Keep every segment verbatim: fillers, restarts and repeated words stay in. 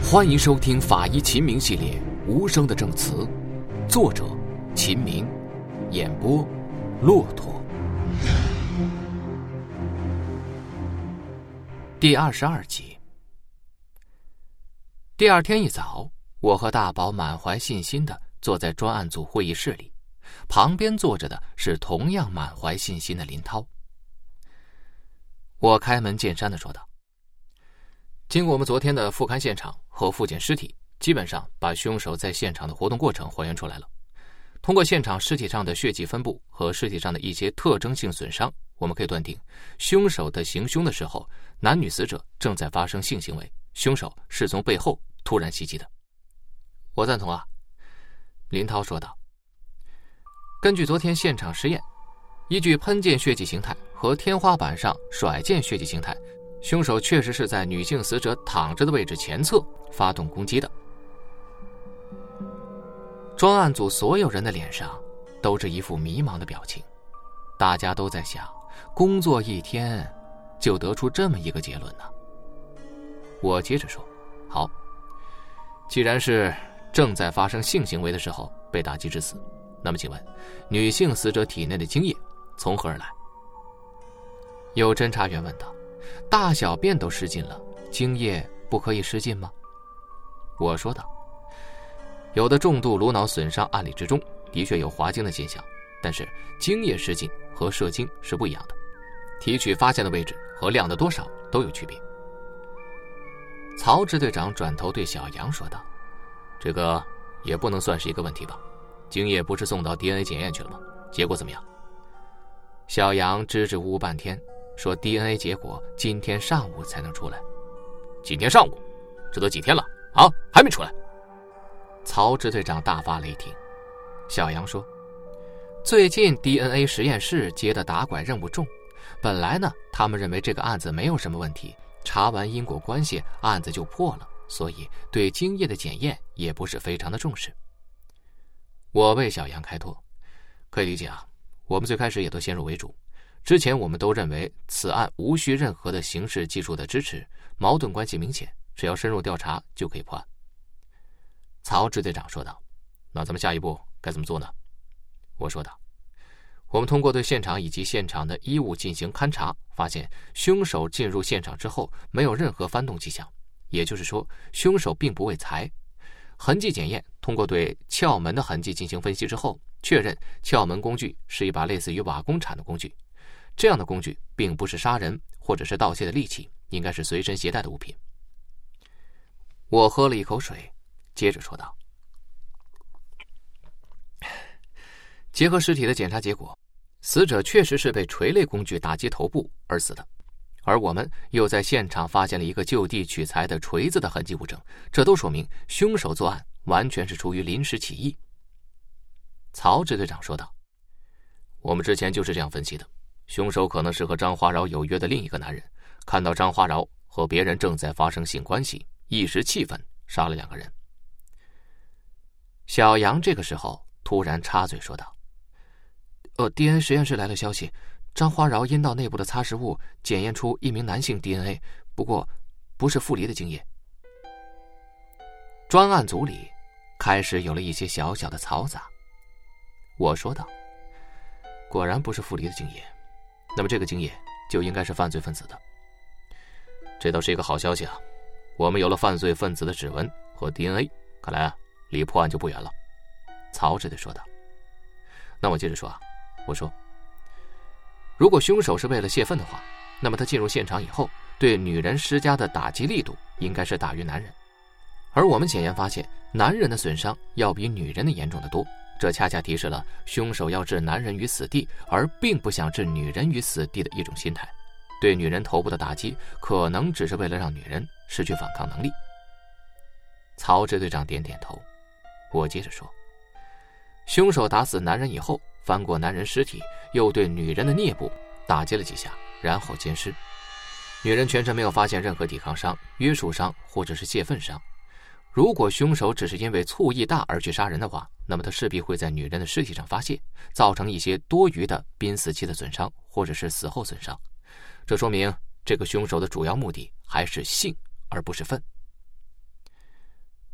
欢迎收听法医秦明系列无声的证词，作者秦明，演播骆驼。第二十二集。第二天一早，我和大宝满怀信心地坐在专案组会议室里，旁边坐着的是同样满怀信心的林涛。我开门见山地说道：经过我们昨天的复勘现场和复检尸体，基本上把凶手在现场的活动过程还原出来了。通过现场尸体上的血迹分布和尸体上的一些特征性损伤，我们可以断定，凶手的行凶的时候，男女死者正在发生性行为，凶手是从背后突然袭击的。我赞同啊，林涛说道。根据昨天现场实验，依据喷溅血迹形态和天花板上甩溅血迹形态，凶手确实是在女性死者躺着的位置前侧发动攻击的。专案组所有人的脸上都是一副迷茫的表情，大家都在想，工作一天就得出这么一个结论呢？我接着说，好，既然是正在发生性行为的时候被打击致死，那么请问女性死者体内的精液从何而来？有侦查员问道。大小便都失禁了，精液不可以失禁吗？我说道。有的重度颅脑损伤案例之中的确有滑精的现象，但是精液失禁和射精是不一样的，提取发现的位置和量的多少都有区别。曹支队长转头对小杨说道：这个也不能算是一个问题吧，精液不是送到 D N A 检验去了吗？结果怎么样？小杨支支吾吾半天，说 D N A 结果今天上午才能出来。今天上午？这都几天了啊，还没出来？曹支队长大发雷霆。小杨说，最近 D N A 实验室接的打拐任务重，本来呢他们认为这个案子没有什么问题，查完因果关系案子就破了，所以对精液的检验也不是非常的重视。我为小杨开脱，可以理解啊，我们最开始也都先入为主，之前我们都认为此案无需任何的刑事技术的支持，矛盾关系明显，只要深入调查就可以破案。曹支队长说道，那咱们下一步该怎么做呢？我说道，我们通过对现场以及现场的衣物进行勘查，发现凶手进入现场之后没有任何翻动迹象，也就是说凶手并不为财。痕迹检验通过对撬门的痕迹进行分析之后，确认撬门工具是一把类似于瓦工铲的工具，这样的工具并不是杀人或者是盗窃的利器，应该是随身携带的物品。我喝了一口水，接着说道，结合尸体的检查结果，死者确实是被锤类工具打击头部而死的，而我们又在现场发现了一个就地取材的锤子的痕迹物证，这都说明凶手作案完全是出于临时起意。曹支队长说道，我们之前就是这样分析的，凶手可能是和张花饶有约的另一个男人，看到张花饶和别人正在发生性关系，一时气愤杀了两个人。小杨这个时候突然插嘴说道，呃 D N A 实验室来了消息，张花饶阴道内部的擦拭物检验出一名男性 D N A， 不过不是傅离的精液。专案组里开始有了一些小小的嘈杂。我说道，果然不是傅离的精液，那么这个精液就应该是犯罪分子的。这倒是一个好消息啊，我们有了犯罪分子的指纹和 D N A， 看来啊离破案就不远了。曹支队说道。那我接着说啊，我说，如果凶手是为了泄愤的话，那么他进入现场以后对女人施加的打击力度应该是大于男人，而我们检验发现男人的损伤要比女人的严重得多，这恰恰提示了凶手要置男人于死地而并不想置女人于死地的一种心态，对女人头部的打击可能只是为了让女人失去反抗能力。曹支队长点点头。我接着说，凶手打死男人以后，翻过男人尸体，又对女人的颞部打击了几下，然后奸尸。女人全身没有发现任何抵抗伤、约束伤或者是泄愤伤。如果凶手只是因为醋意大而去杀人的话，那么他势必会在女人的尸体上发泄，造成一些多余的濒死期的损伤或者是死后损伤。这说明这个凶手的主要目的还是性而不是愤。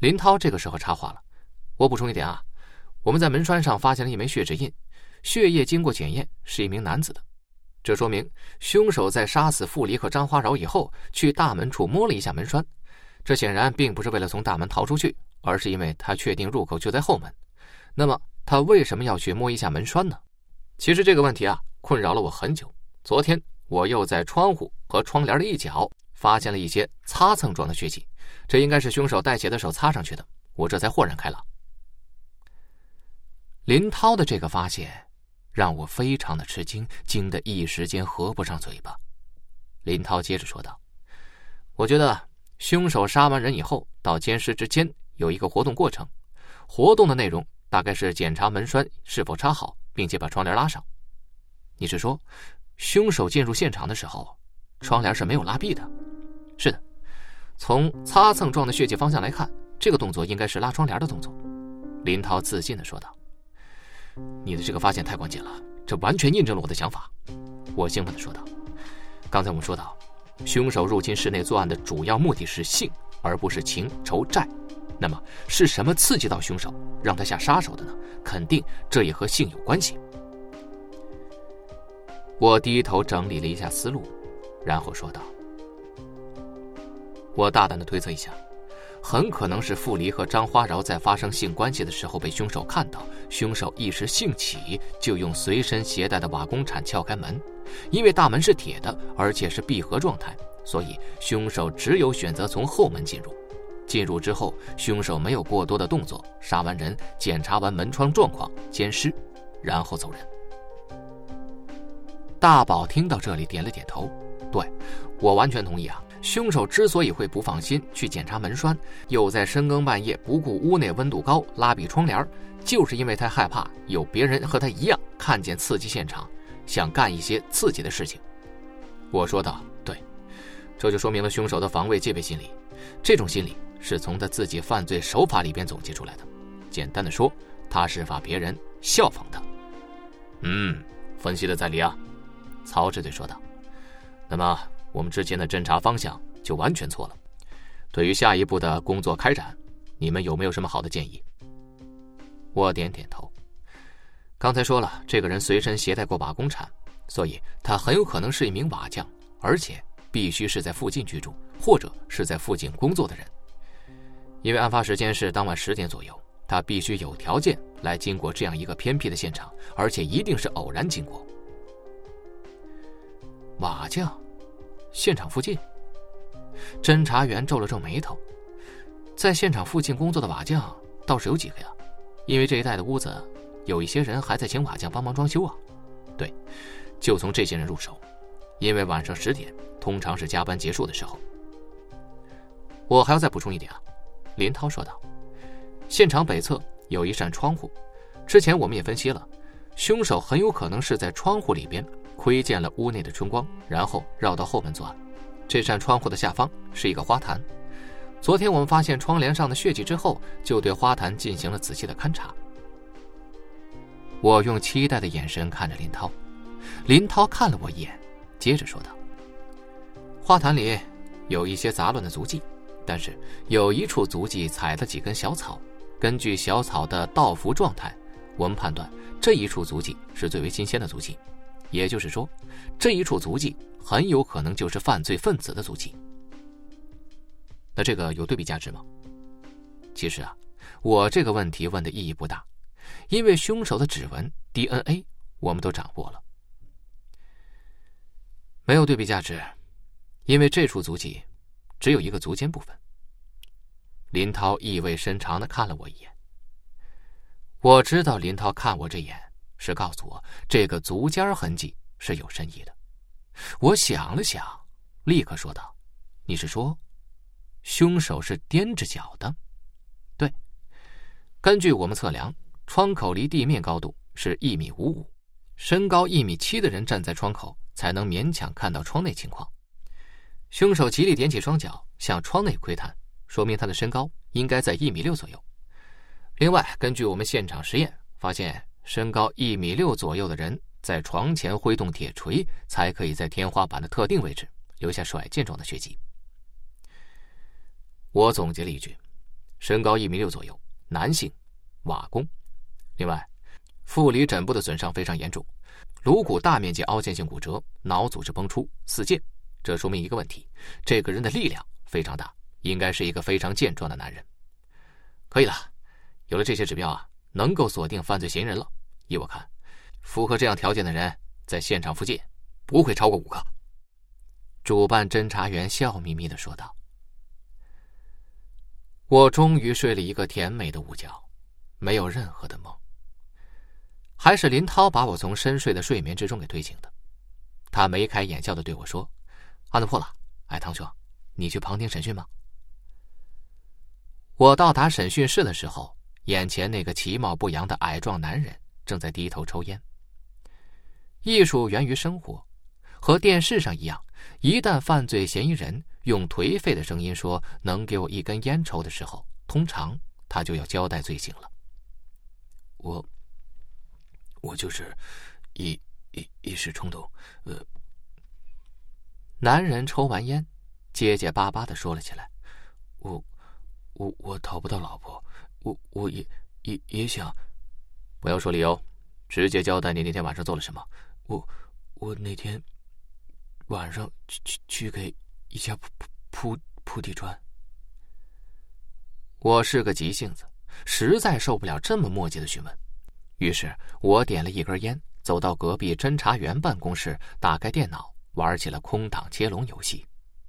林涛这个时候插话了：“我补充一点啊，我们在门栓上发现了一枚血指印，血液经过检验是一名男子的，这说明凶手在杀死傅离和张花饶以后，去大门处摸了一下门栓。这显然并不是为了从大门逃出去，而是因为他确定入口就在后门。那么他为什么要去摸一下门栓呢？其实这个问题啊，困扰了我很久。昨天我又在窗户和窗帘的一角发现了一些擦蹭状的血迹，这应该是凶手带血的手擦上去的，我这才豁然开朗。”林涛的这个发现让我非常的吃惊，惊得一时间合不上嘴巴。林涛接着说道：“我觉得凶手杀完人以后到奸尸之间有一个活动过程，活动的内容大概是检查门栓是否插好，并且把窗帘拉上。你是说凶手进入现场的时候窗帘是没有拉闭的？”“是的，从擦蹭状的血迹方向来看，这个动作应该是拉窗帘的动作。”林涛自信地说道。“你的这个发现太关键了，这完全印证了我的想法。”我兴奋地说道。“刚才我们说到，凶手入侵室内作案的主要目的是性，而不是情仇债。那么是什么刺激到凶手，让他下杀手的呢？肯定这也和性有关系。”我低头整理了一下思路，然后说道：“我大胆地推测一下，很可能是傅离和张花饶在发生性关系的时候被凶手看到，凶手一时兴起就用随身携带的瓦工铲撬开门。因为大门是铁的，而且是闭合状态，所以凶手只有选择从后门进入。进入之后，凶手没有过多的动作，杀完人，检查完门窗状况，奸尸，然后走人。”大宝听到这里点了点头：“对，我完全同意啊。凶手之所以会不放心去检查门栓，又在深更半夜不顾屋内温度高拉闭窗帘，就是因为他害怕有别人和他一样看见刺激现场，想干一些刺激的事情。”我说道：“对，这就说明了凶手的防卫戒备心理，这种心理是从他自己犯罪手法里边总结出来的。简单的说，他是怕别人效仿他。”“嗯，分析的在理啊。”曹支队说道。“那么我们之前的侦查方向就完全错了。对于下一步的工作开展，你们有没有什么好的建议？”我点点头。刚才说了，这个人随身携带过瓦工铲，所以他很有可能是一名瓦匠，而且必须是在附近居住，或者是在附近工作的人。因为案发时间是当晚十点左右，他必须有条件来经过这样一个偏僻的现场，而且一定是偶然经过。瓦匠，现场附近？侦查员皱了皱眉头。在现场附近工作的瓦匠倒是有几个呀，因为这一带的屋子有一些人还在请瓦匠帮忙装修啊。对，就从这些人入手，因为晚上十点通常是加班结束的时候。我还要再补充一点啊，林涛说道。现场北侧有一扇窗户，之前我们也分析了，凶手很有可能是在窗户里边窥见了屋内的春光，然后绕到后门作案。这扇窗户的下方是一个花坛，昨天我们发现窗帘上的血迹之后，就对花坛进行了仔细的勘察。我用期待的眼神看着林涛，林涛看了我一眼，接着说道：“花坛里有一些杂乱的足迹，但是有一处足迹踩了几根小草，根据小草的倒伏状态，我们判断这一处足迹是最为新鲜的足迹，也就是说，这一处足迹很有可能就是犯罪分子的足迹。”那这个有对比价值吗？其实啊，我这个问题问的意义不大，因为凶手的指纹 D N A 我们都掌握了。没有对比价值，因为这处足迹只有一个足尖部分。林涛意味深长地看了我一眼。我知道林涛看我这眼是告诉我这个足尖痕迹是有深意的。我想了想，立刻说道：“你是说凶手是踮着脚的？”“对，根据我们测量，窗口离地面高度是一米五五，身高一米七的人站在窗口才能勉强看到窗内情况。凶手极力踮起双脚向窗内窥探，说明他的身高应该在一米六左右。另外，根据我们现场实验发现，身高一米六左右的人在床前挥动铁锤，才可以在天花板的特定位置留下甩剑状的血迹。”我总结了一句：“ 身高一米六左右，男性，瓦工。另外，腹里枕部的损伤非常严重，颅骨大面积凹陷性骨折，脑组织崩出四溅。这说明一个问题，这个人的力量非常大，应该是一个非常健壮的男人。可以了，有了这些指标啊，能够锁定犯罪嫌疑人了。依我看，符合这样条件的人在现场附近不会超过五个。主办侦查员笑眯眯地说道。我终于睡了一个甜美的午觉，没有任何的梦。还是林涛把我从深睡的睡眠之中给推醒的。他眉开眼笑地对我说：“案子破了，哎，唐兄，你去旁听审讯吗？”我到达审讯室的时候，眼前那个其貌不扬的矮壮男人正在低头抽烟。艺术源于生活，和电视上一样，一旦犯罪嫌疑人用颓废的声音说能给我一根烟抽的时候，通常他就要交代罪行了。我我就是一一一时冲动，呃。男人抽完烟，结结巴巴地说了起来：“我我我讨不到老婆，我我也也也想。”不要说理由，直接交代你那天晚上做了什么。我我那天晚上去去去给一家铺铺铺地砖。我是个急性子，实在受不了这么磨叽的询问，于是我点了一根烟，走到隔壁侦查员办公室，打开电脑，玩起了空档接龙游戏。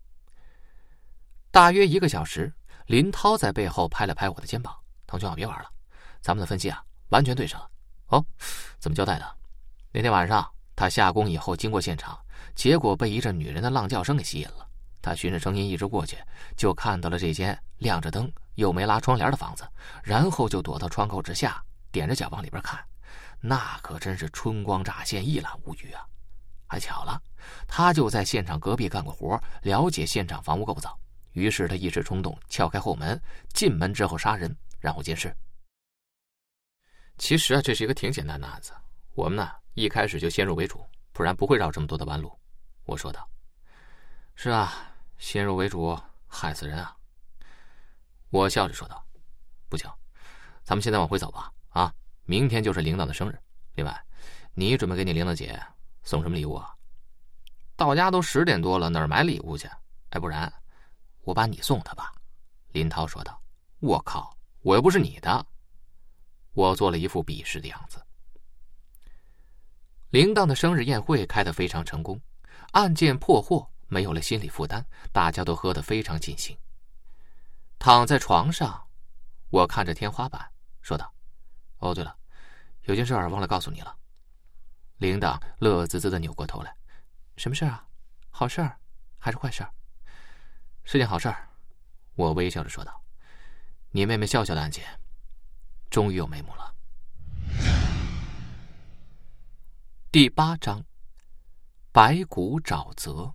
大约一个小时，林涛在背后拍了拍我的肩膀：“唐兄啊，别玩了，咱们的分析啊完全对上了。”“哦，怎么交代的？”“那天晚上他下工以后经过现场，结果被一阵女人的浪叫声给吸引了。他循着声音一直过去，就看到了这间亮着灯又没拉窗帘的房子，然后就躲到窗口之下，踮着脚往里边看。那可真是春光乍现，一览无余啊！还巧了，他就在现场隔壁干过活，了解现场房屋构造。于是他一时冲动，撬开后门，进门之后杀人，然后监视。其实啊，这是一个挺简单的案子，我们呢一开始就先入为主，不然不会绕这么多的弯路。”我说道。“是啊，先入为主，害死人啊！”我笑着说道。“不行，咱们现在往回走吧。啊，明天就是铃铛的生日。另外，你准备给你铃铛姐送什么礼物啊？”“到家都十点多了，哪儿买礼物去？哎，不然我把你送她吧。”林涛说道。“我靠，我又不是你的。”我做了一副鄙视的样子。铃铛的生日宴会开得非常成功，案件破获，没有了心理负担，大家都喝得非常尽兴。躺在床上，我看着天花板说道：“哦，对了，有件事忘了告诉你了。”铃铛乐滋滋地扭过头来：“什么事啊？好事儿还是坏事儿？”“是件好事儿。”我微笑着说道。“你妹妹笑笑的案件终于有眉目了。”第八章，白骨沼泽。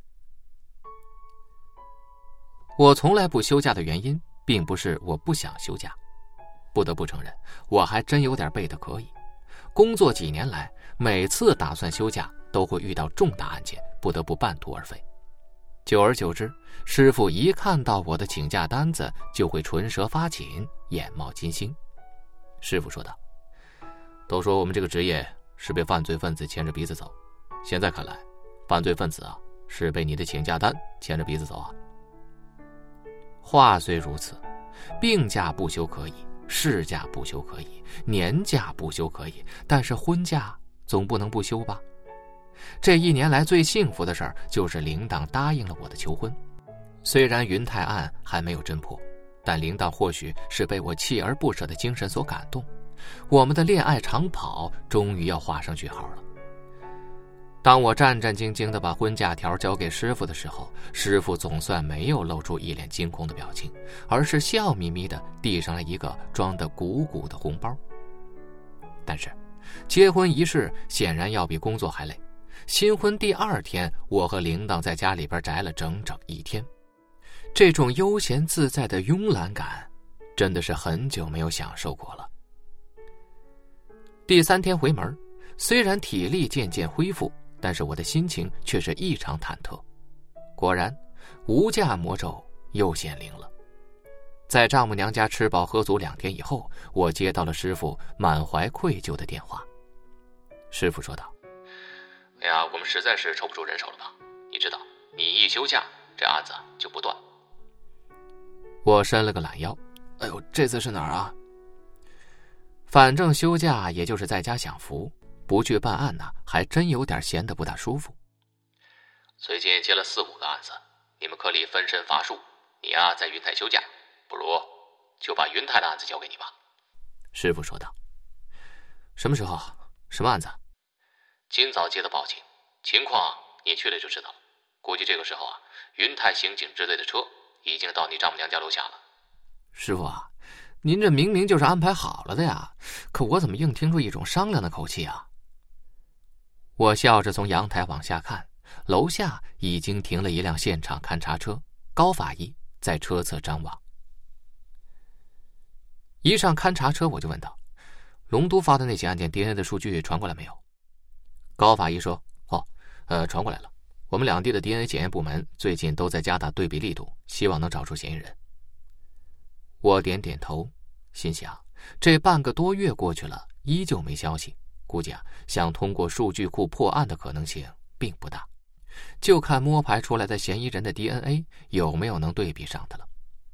我从来不休假的原因，并不是我不想休假，不得不承认，我还真有点背得可以。工作几年来，每次打算休假，都会遇到重大案件，不得不半途而废。久而久之，师傅一看到我的请假单子，就会唇舌发紧，眼冒金星。师傅说道：“都说我们这个职业是被犯罪分子牵着鼻子走，现在看来，犯罪分子啊是被你的请假单牵着鼻子走啊。”话虽如此，病假不休可以，事假不休可以，年假不休可以，但是婚假总不能不休吧？这一年来最幸福的事儿，就是铃铛答应了我的求婚。虽然云泰案还没有侦破，但铃铛或许是被我锲而不舍的精神所感动，我们的恋爱长跑终于要画上句号了。当我战战兢兢地把婚假条交给师傅的时候，师傅总算没有露出一脸惊恐的表情，而是笑眯眯地递上了一个装得鼓鼓的红包。但是结婚仪式显然要比工作还累，新婚第二天，我和铃铛在家里边宅了整整一天。这种悠闲自在的慵懒感，真的是很久没有享受过了。第三天回门，虽然体力渐渐恢复，但是我的心情却是异常忐忑。果然，无价魔咒又显灵了。 在丈母娘家吃饱喝足两天以后，我接到了师傅满怀愧疚的电话。师傅说道：哎呀，我们实在是抽不出人手了吧？你知道，你一休假，这案子就不断。我伸了个懒腰，哎呦，这次是哪儿啊？反正休假也就是在家享福，不去办案呢，还真有点闲得不大舒服。最近接了四五个案子，你们科里分身乏术，你呀、啊、在云台休假，不如就把云台的案子交给你吧。师傅说道。什么时候？什么案子？今早接的报警，情况你去了就知道了。估计这个时候啊，云台刑警支队的车已经到你丈母娘家楼下了。师傅啊，您这明明就是安排好了的呀，可我怎么硬听出一种商量的口气啊？我笑着从阳台往下看，楼下已经停了一辆现场勘查车，高法医在车侧张望。一上勘查车我就问道：龙都发的那起案件 D N A 的数据传过来没有？高法医说：哦，呃，传过来了。我们两地的 D N A 检验部门最近都在加大对比力度，希望能找出嫌疑人。我点点头，心想这半个多月过去了，依旧没消息，估计啊，想通过数据库破案的可能性并不大，就看摸排出来的嫌疑人的 D N A 有没有能对比上的了。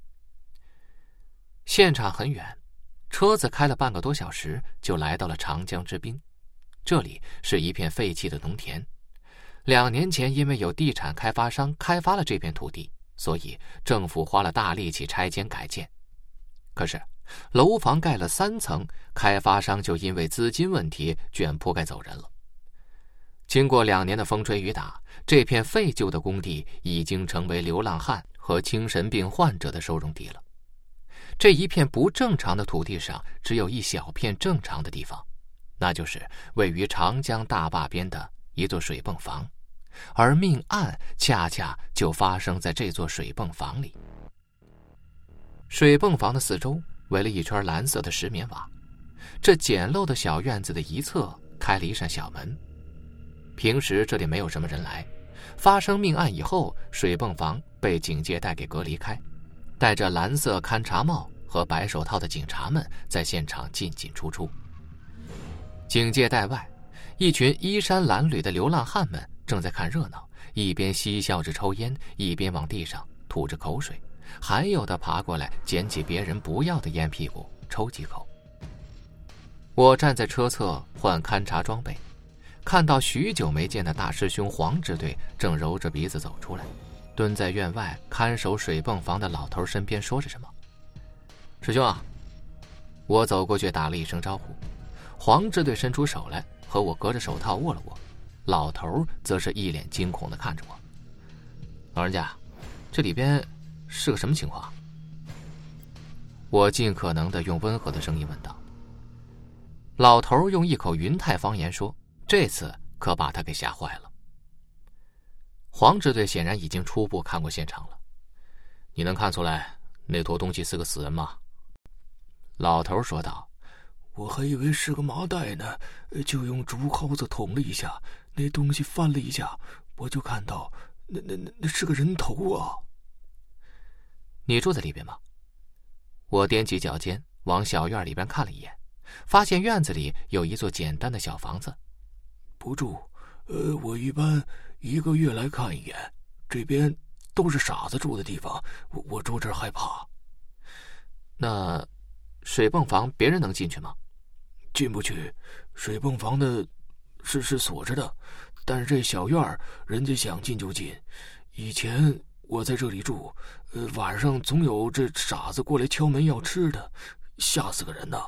现场很远，车子开了半个多小时就来到了长江之滨，这里是一片废弃的农田。两年前因为有地产开发商开发了这片土地，所以政府花了大力气拆迁改建。可是楼房盖了三层，开发商就因为资金问题卷铺盖走人了。经过两年的风吹雨打，这片废旧的工地已经成为流浪汉和精神病患者的收容地了。这一片不正常的土地上只有一小片正常的地方，那就是位于长江大坝边的一座水泵房，而命案恰恰就发生在这座水泵房里。水泵房的四周围了一圈蓝色的石棉瓦，这简陋的小院子的一侧开了一扇小门。平时这里没有什么人来，发生命案以后，水泵房被警戒带给隔离开，戴着蓝色勘察帽和白手套的警察们在现场进进出出。警戒带外，一群衣衫褴褛的流浪汉们正在看热闹，一边嬉笑着抽烟，一边往地上吐着口水，还有的爬过来捡起别人不要的烟屁股抽几口。我站在车侧换勘察装备，看到许久没见的大师兄黄支队正揉着鼻子走出来，蹲在院外看守水泵房的老头身边说着什么。师兄啊！我走过去打了一声招呼，黄支队伸出手来和我隔着手套握了握，老头则是一脸惊恐地看着我。老人家，这里边是个什么情况？我尽可能地用温和的声音问道。老头用一口云泰方言说，这次可把他给吓坏了。黄支队显然已经初步看过现场了。你能看出来那坨东西是个死人吗？老头说道。 我还以为是个麻袋呢，就用竹蒿子捅了一下，那东西翻了一下，我就看到那那那那是个人头啊。 你住在里边吗？我踮起脚尖往小院里边看了一眼，发现院子里有一座简单的小房子。 不住，呃，我一般一个月来看一眼，这边都是傻子住的地方，我我住这儿害怕。 那水泵房别人能进去吗？ 进不去，水泵房的是是锁着的，但是这小院人家想进就进。以前我在这里住，呃，晚上总有这傻子过来敲门要吃的，吓死个人呐。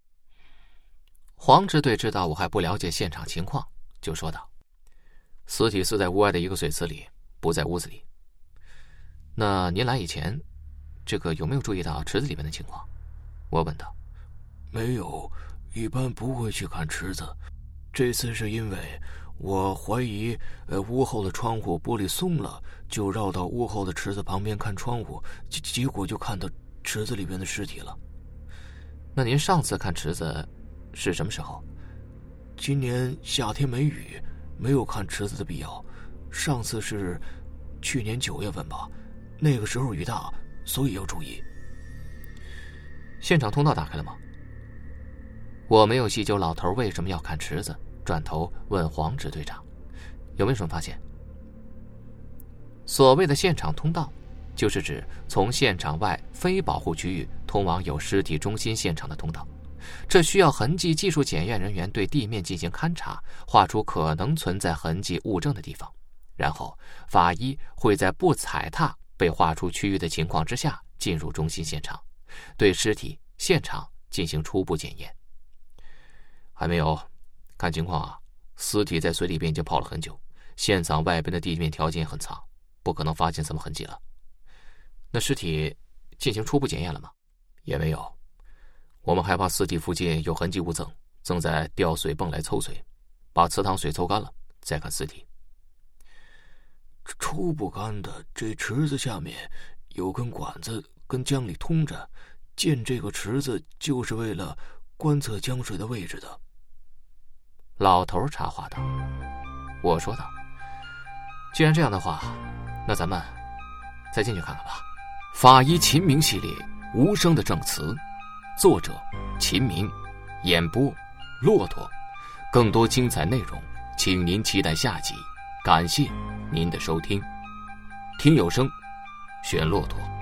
黄支队知道我还不了解现场情况，就说道：尸体是在屋外的一个水池里，不在屋子里。那您来以前，这个有没有注意到池子里面的情况？我问道。 没有，一般不会去看池子。这次是因为我怀疑呃屋后的窗户玻璃松了，就绕到屋后的池子旁边看窗户，结结果就看到池子里边的尸体了。 那您上次看池子是什么时候？ 今年夏天没雨，没有看池子的必要。上次是去年九月份吧，那个时候雨大，所以要注意。 现场通道打开了吗？我没有细究老头为什么要看池子，转头问黄指队长有没有什么发现。所谓的现场通道，就是指从现场外非保护区域通往有尸体中心现场的通道，这需要痕迹技术检验人员对地面进行勘查，画出可能存在痕迹物证的地方，然后法医会在不踩踏被划出区域的情况之下进入中心现场，对尸体现场进行初步检验。还没有，看情况啊，尸体在水里边已经泡了很久，现场外边的地面条件也很差，不可能发现什么痕迹了。那尸体进行初步检验了吗？也没有，我们害怕尸体附近有痕迹物证，正在调水泵来抽水，把池塘水抽干了再看尸体。 抽不干的，这池子下面有根管子跟江里通着，建这个池子就是为了观测江水的位置的。 老头插话道。我说道，既然这样的话，那咱们再进去看看吧。法医秦明系列无声的证词，作者秦明，演播骆驼。更多精彩内容请您期待下集，感谢您的收听。听有声选骆驼。